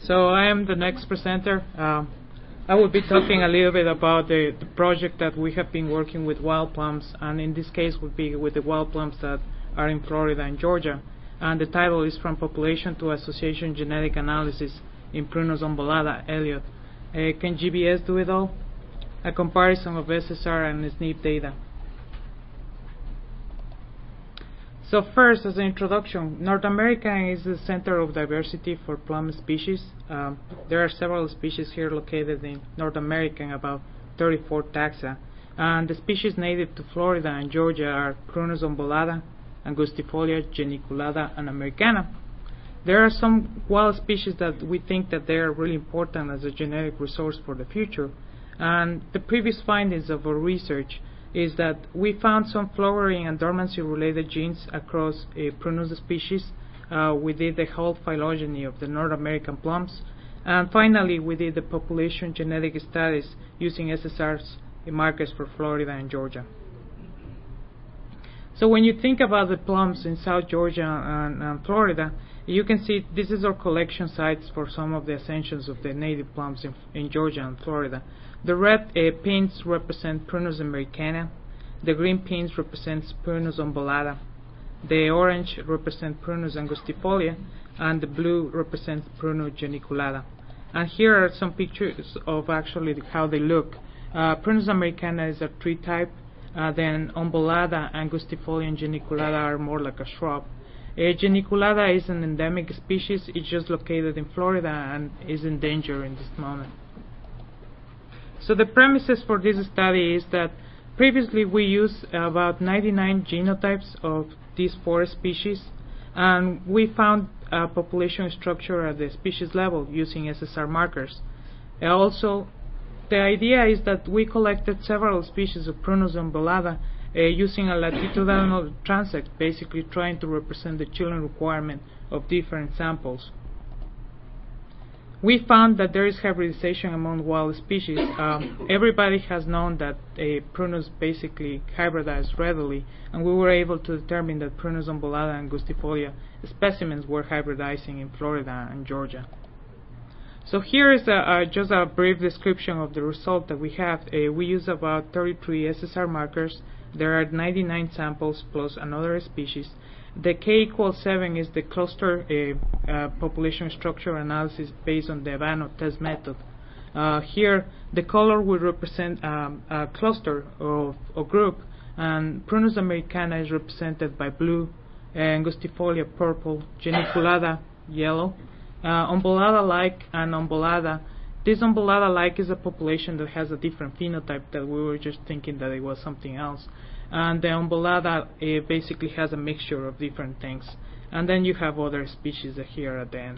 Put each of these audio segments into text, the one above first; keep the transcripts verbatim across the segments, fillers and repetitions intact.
So I am the next presenter. Um, I will be talking a little bit about the, the project that we have been working with wild plums, and in this case would be with the wild plums that are in Florida and Georgia. And the title is From Population to Association Genetic Analysis in Prunus umbellata, Elliott. Uh, can G B S do it all? A comparison of S S R and S N P data. So first, as an introduction, North America is the center of diversity for plum species. Um, there are several species here located in North America, and about thirty-four taxa. And the species native to Florida and Georgia are Prunus umbellata, Angustifolia, Geniculata, and Americana. There are some wild species that we think that they are really important as a genetic resource for the future. And the previous findings of our research is that we found some flowering and dormancy related genes across a Prunus species. Uh, we did the whole phylogeny of the North American plums, and finally we did the population genetic studies using S S R's markers for Florida and Georgia. So when you think about the plums in South Georgia and, and Florida, you can see this is our collection sites for some of the ascensions of the native plums in, in Georgia and Florida. The red uh, pins represent Prunus americana, the green pins represent Prunus umbellata, the orange represent Prunus angustifolia, and the blue represents Prunus geniculata. And here are some pictures of actually how they look. Uh, Prunus americana is a tree type, uh, then umbellata, angustifolia, and geniculata are more like a shrub. Uh, geniculata is an endemic species. It's just located in Florida and is in danger in this moment. So the premises for this study is that previously we used about ninety-nine genotypes of these four species, and we found a population structure at the species level using S S R markers. Uh, also, the idea is that we collected several species of Prunus umbellata uh, using a latitudinal transect, basically trying to represent the chilling requirement of different samples. We found that there is hybridization among wild species. Um, everybody has known that a Prunus basically hybridized readily, and we were able to determine that Prunus umbellata and angustifolia specimens were hybridizing in Florida and Georgia. So here is a, uh, just a brief description of the result that we have. Uh, we use about thirty-three S S R markers. There are ninety-nine samples plus another species. The K equals seven is the cluster uh, uh, population structure analysis based on the Evano test method. Uh, here, the color will represent um, a cluster of a group, and Prunus americana is represented by blue, uh, Angustifolia purple, Geniculata yellow, uh, umbellata-like and umbellata. This umbellata-like is a population that has a different phenotype that we were just thinking that it was something else. And the umbellata uh, basically has a mixture of different things. And then you have other species here at the end.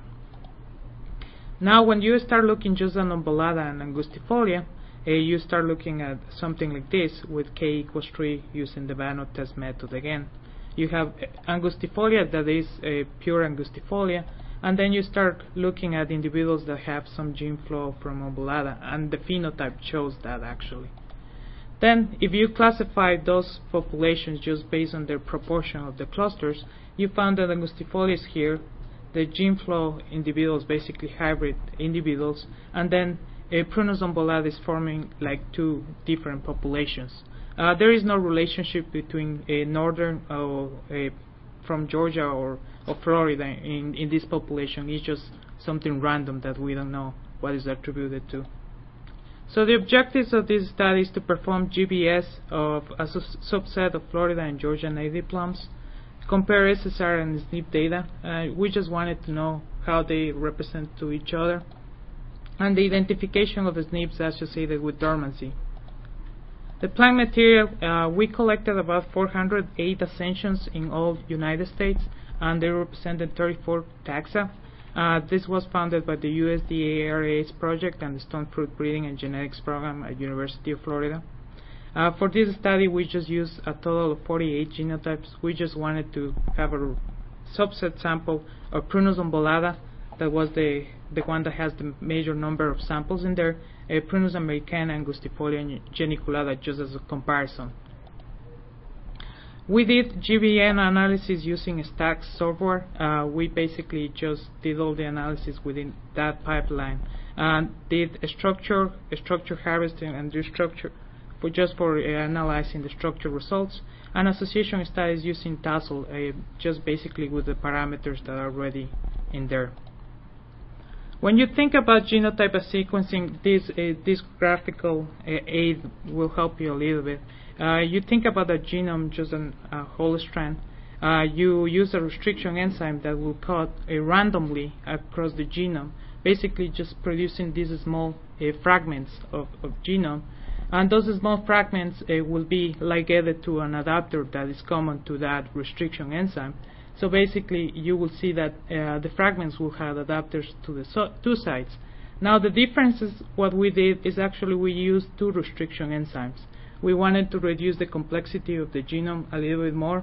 Now when you start looking just at umbellata and angustifolia, uh, you start looking at something like this with K equals three using the Evano test method again. You have angustifolia that is a pure angustifolia, and then you start looking at individuals that have some gene flow from umbellata, and the phenotype shows that actually. Then, if you classify those populations just based on their proportion of the clusters, you found that Angustifolia is here, the gene flow individuals, basically hybrid individuals, and then a Prunus umbellata is forming like two different populations. Uh, there is no relationship between a northern or a from Georgia or, or Florida in, in this population. It's just something random that we don't know what is attributed to. So the objectives of this study is to perform G B S of a su subset of Florida and Georgia native plums, compare S S R and S N P data. Uh, we just wanted to know how they represent to each other, and the identification of S N Ps associated with dormancy. The plant material, uh, we collected about four hundred eight ascensions in all United States, and they represented thirty-four taxa. Uh, this was funded by the U S D A R A S project and the Stone Fruit Breeding and Genetics Program at University of Florida. Uh, for this study, we just used a total of forty-eight genotypes. We just wanted to have a subset sample of Prunus umbellata, that was the, the one that has the major number of samples in there, uh, Prunus americana, Angustifolia, and Geniculata, just as a comparison. We did G B N analysis using Stacks software. Uh, we basically just did all the analysis within that pipeline and did a structure, a structure harvesting and restructure for just for uh, analyzing the structure results, and association studies using Tassel, uh, just basically with the parameters that are already in there. When you think about genotype as sequencing, this uh, this graphical uh, aid will help you a little bit. Uh, you think about a genome, just a uh, whole strand. Uh, you use a restriction enzyme that will cut uh, randomly across the genome, basically just producing these small uh, fragments of, of genome. And those small fragments uh, will be ligated to an adapter that is common to that restriction enzyme. So basically, you will see that uh, the fragments will have adapters to the so two sides. Now, the difference is what we did is actually we used two restriction enzymes. We wanted to reduce the complexity of the genome a little bit more.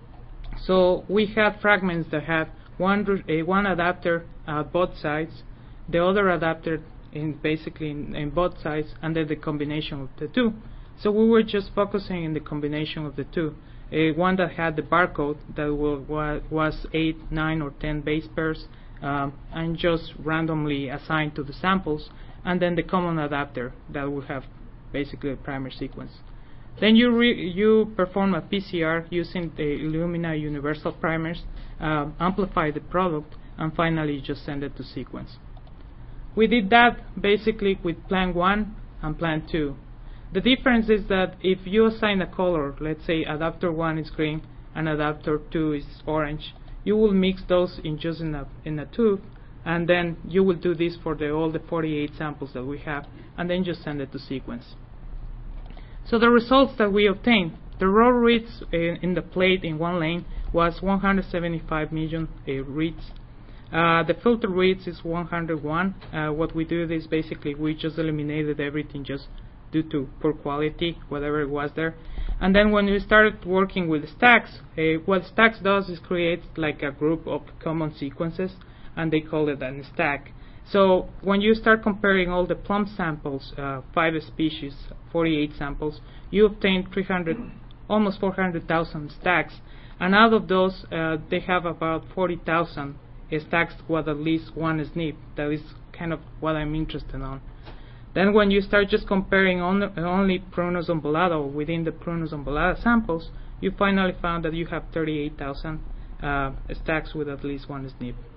So we had fragments that had one, uh, one adapter at both sides, the other adapter in basically in, in both sides, and then the combination of the two. So we were just focusing on the combination of the two. Uh, one that had the barcode that will, wa was eight, nine, or ten base pairs, um, and just randomly assigned to the samples, and then the common adapter that will have basically a primer sequence. Then you re you perform a P C R using the Illumina universal primers, uh, amplify the product, and finally just send it to sequence. We did that basically with plan one and plan two. The difference is that if you assign a color, let's say adapter one is green and adapter two is orange, you will mix those in just in a, in a tube, and then you will do this for the, all the forty-eight samples that we have, and then just send it to sequence. So the results that we obtained, the raw reads in, in the plate in one lane was one hundred seventy-five million uh, reads. Uh, the filter reads is one hundred one. Uh, what we do is basically we just eliminated everything just due to poor quality, whatever it was there. And then when we started working with Stacks, uh, what Stacks does is creates like a group of common sequences, and they call it a stack. So when you start comparing all the plum samples, uh, five species, forty-eight samples, you obtain three hundred, almost four hundred thousand stacks, and out of those, uh, they have about forty thousand stacks with at least one S N P. That is kind of what I'm interested on. Then when you start just comparing on, only Prunus umbellata within the Prunus umbellata samples, you finally found that you have thirty-eight thousand uh, stacks with at least one S N P.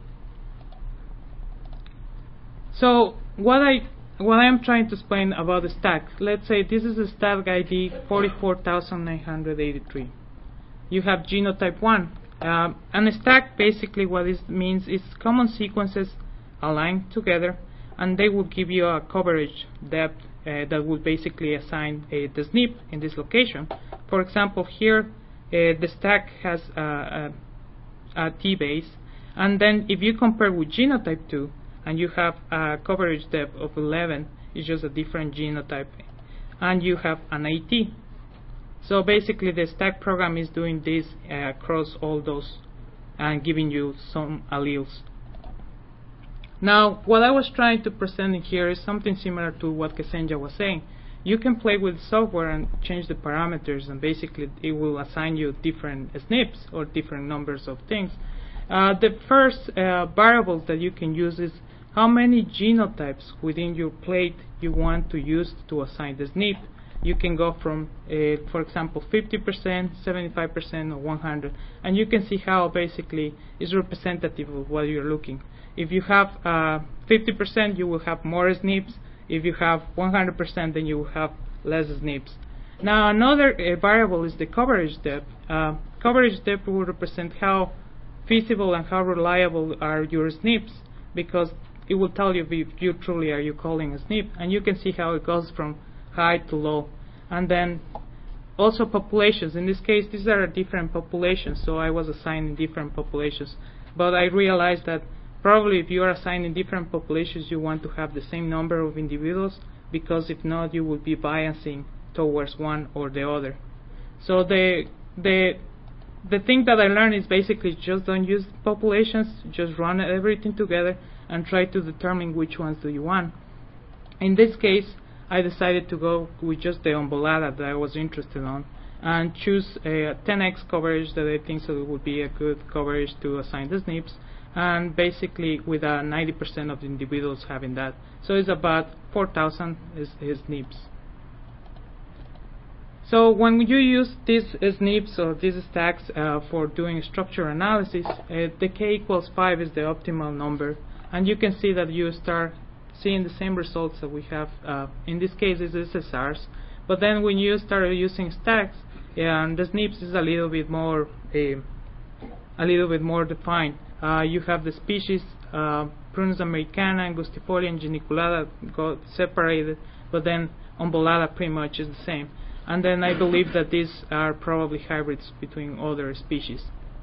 So what I what I'm trying to explain about the stack, let's say this is a stack I D forty-four thousand nine hundred eighty-three. You have genotype one. Um, and a stack basically what it means is common sequences aligned together, and they will give you a coverage depth uh, that will basically assign uh, the S N P in this location. For example, here uh, the stack has a, a, a T base, and then if you compare with genotype two, and you have a coverage depth of eleven, it's just a different genotype, and you have an A T. So basically the stack program is doing this uh, across all those and giving you some alleles. Now, what I was trying to present in here is something similar to what Ksenia was saying. You can play with software and change the parameters, and basically it will assign you different S N Ps or different numbers of things. Uh, the first uh, variable that you can use is how many genotypes within your plate you want to use to assign the S N P. You can go from, uh, for example, fifty percent, seventy-five percent, or one hundred, and you can see how basically is representative of what you're looking. If you have uh, fifty percent, you will have more S N Ps. If you have one hundred percent, then you will have less S N Ps. Now, another uh, variable is the coverage depth. Uh, coverage depth will represent how feasible and how reliable are your S N Ps, because it will tell you if you truly are you calling a S N P, and you can see how it goes from high to low. And then also populations. In this case, these are different populations, so I was assigning different populations. But I realized that probably if you are assigning different populations, you want to have the same number of individuals, because if not, you will be biasing towards one or the other. So the the the thing that I learned is basically just don't use populations, just run everything together and try to determine which ones do you want. In this case, I decided to go with just the umbellata that I was interested on, and choose a ten x coverage that I think so it would be a good coverage to assign the S N Ps, and basically with uh, ninety percent of the individuals having that. So it's about four thousand is, is S N Ps. So when you use these S N Ps or these stacks uh, for doing structure analysis, uh, the k equals five is the optimal number, and you can see that you start seeing the same results that we have. Uh, in this case, it's S S Rs, but then when you start using stacks, yeah, and the S N Ps is a little bit more a, a little bit more defined. Uh, you have the species uh, Prunus americana, Angustifolia, and Geniculata got separated, but then Umbellata pretty much is the same. And then I believe that these are probably hybrids between other species.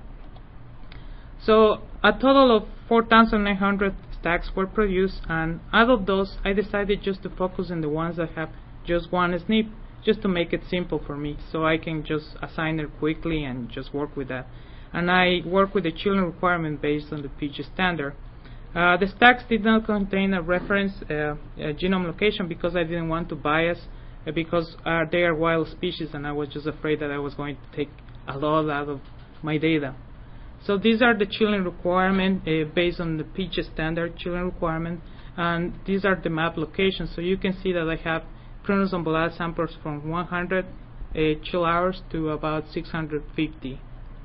So a total of four thousand nine hundred stacks were produced, and out of those I decided just to focus on the ones that have just one S N P, just to make it simple for me, so I can just assign it quickly and just work with that. And I work with the children requirement based on the P G standard. Uh, the stacks did not contain a reference uh, a genome location because I didn't want to bias, uh, because uh, they are wild species, and I was just afraid that I was going to take a lot out of my data. So these are the children requirement uh, based on the P G standard children requirement, and these are the map locations. So you can see that I have Prunus umbellata samples from one hundred uh, chill hours to about six hundred fifty.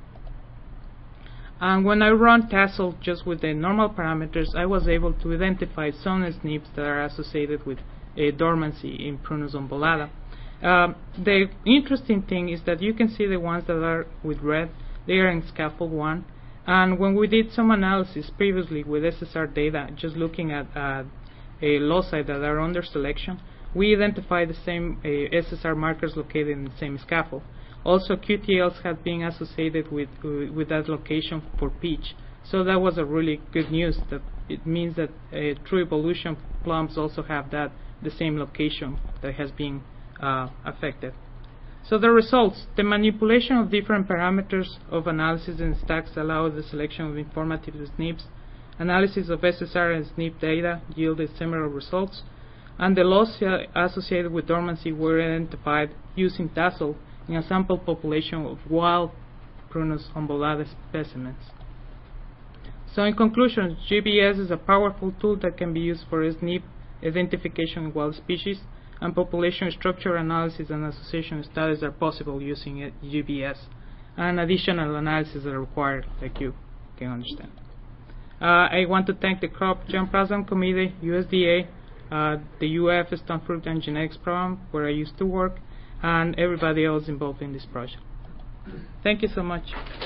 And when I run Tassel just with the normal parameters, I was able to identify some S N Ps that are associated with a dormancy in Prunus umbellata. Um, the interesting thing is that you can see the ones that are with red, they are in scaffold one. And when we did some analysis previously with S S R data, just looking at uh, a loci that are under selection, we identified the same uh, S S R markers located in the same scaffold. Also, Q T Ls have been associated with uh, with that location for pitch. So that was a really good news. That it means that uh, true evolution plums also have that the same location that has been uh, affected. So the results: the manipulation of different parameters of analysis in stacks allowed the selection of informative S N Ps. Analysis of S S R and S N P data yielded similar results, and the loss uh, associated with dormancy were identified using Tassel in a sample population of wild Prunus umbellata specimens. So in conclusion, G B S is a powerful tool that can be used for S N P identification in wild species, and population structure analysis and association studies are possible using G B S, and additional analysis are required, like you can understand. Uh, I want to thank the Crop Germplasm Committee, U S D A, uh, the U F Stone Fruit and Genetics Program, where I used to work, and everybody else involved in this project. Thank you so much.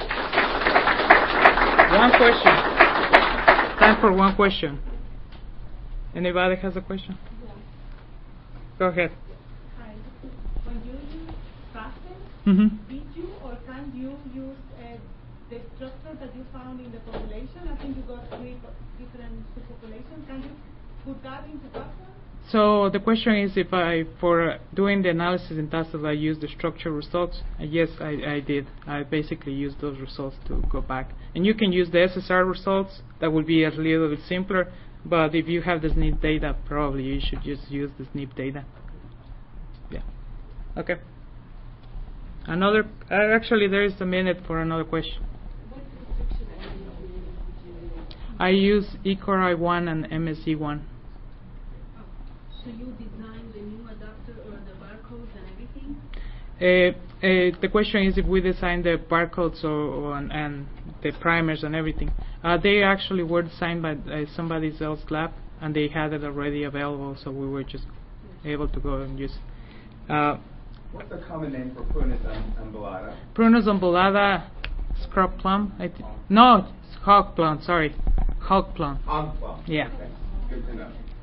One question. Time for one question. Anybody has a question? Yeah. Go ahead. Hi. When you use Tassel, Mm-hmm. did you or can you use uh, the structure that you found in the population? I think you got three different subpopulations. Can you put that into Tassel? So the question is if I, for uh, doing the analysis in Tassel, I use the structure results. Uh, yes, I, I did. I basically used those results to go back. And you can use the S S R results. That would be a little bit simpler. But if you have the S N P data, probably you should just use the S N P data. Yeah. Okay. Another. Uh, actually, there is a minute for another question. What restriction are you using? I use E C O R I one and M S E one. So you design the new adapter or the barcodes and everything? Uh, uh, the question is if we design the barcodes or, or and, and the primers and everything. Uh, they actually were designed by uh, somebody else's lab, and they had it already available, so we were just able to go and use it. Uh, What's the common name for Prunus umbellata? Prunus umbellata scrub plum. I th no, it's hog plum. Sorry, hog plum. Hog plum. Yeah. Okay. Good to know.